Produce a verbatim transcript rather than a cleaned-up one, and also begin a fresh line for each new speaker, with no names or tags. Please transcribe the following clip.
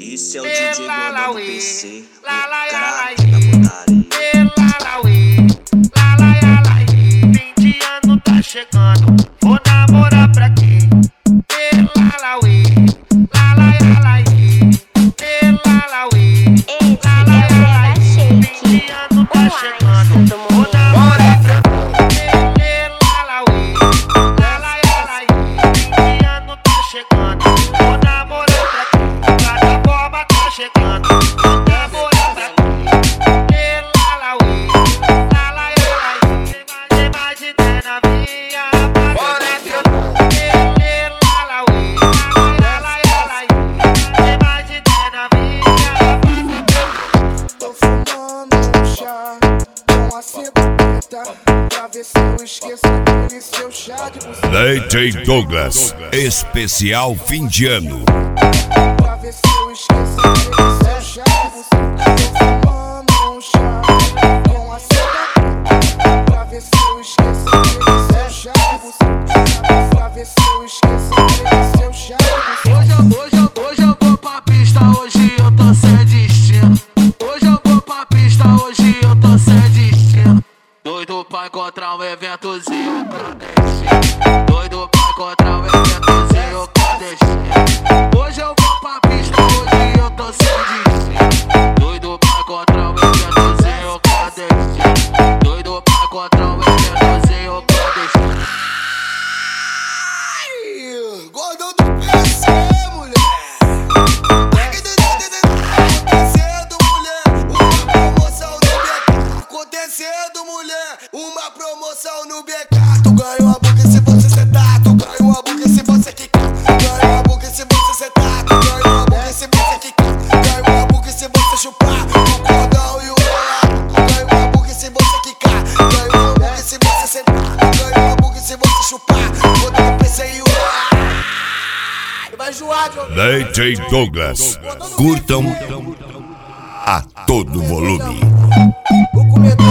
Esse é o D J Godão do P C, o craque da putaria.
vinte anos tá chegando, vou namorar pra quê? Elalauê, lalaialaê, elalauê, lalaialaê. vinte anos tá chegando, vou namorar pra quê? Elalauê, lalaialaê. vinte anos tá chegando, vou namorar pra quê? Cada forma tá chegando, vou namorar pra quê? Elalauê, lalaialaê. Tem mais de dez na minha rapaziada. Elalauê, lalaialaê. Tem mais de dez na minha rapaziada.
Tô fumando um chá com a cebola pra ver se eu esqueço aquele seu chá de buceta.
D J Douglas, especial fim de ano.
Pra ver se eu esqueço aquele seu chá de buceta. Tô fumando um chá com a cebola pra ver se eu esqueço aquele seu chá de buceta. Pra ver se eu esqueço aquele seu chá de buceta.
Hoje eu, hoje eu, hoje eu vou pra pista, hoje eu tô sem destino. Hoje eu vou pra pista, hoje eu tô sem destino. Doido pra encontrar um eventozinho clandestino. Doido pra encontrar um eventozinho clandestino. Hoje eu vou pra pista, hoje eu tô sem destino. Doido pra encontrar um eventozinho clandestino. Doido pra encontrar um eventozinho clandestino.
Gordão do P C, mulher. Acontecendo, mulher. Uma promoção no B K. Acontecendo, mulher. Uma promoção no B K. Tu ganha uma boca se você sentar. Tu ganha uma boca se você quicar. Ganha uma boca se você sentar. Tu ganha uma boca se você quicar. Ganha uma boca se você chupar. O cordão e o rolar. Tu ganha uma boca se você quicar. Ganha uma boca se você sentar. Tu ganha uma boca se você chupar. Gordão do P C e o rolar. Vai zoar, João.
D J Douglas, curtam a todo volume.
Vou comer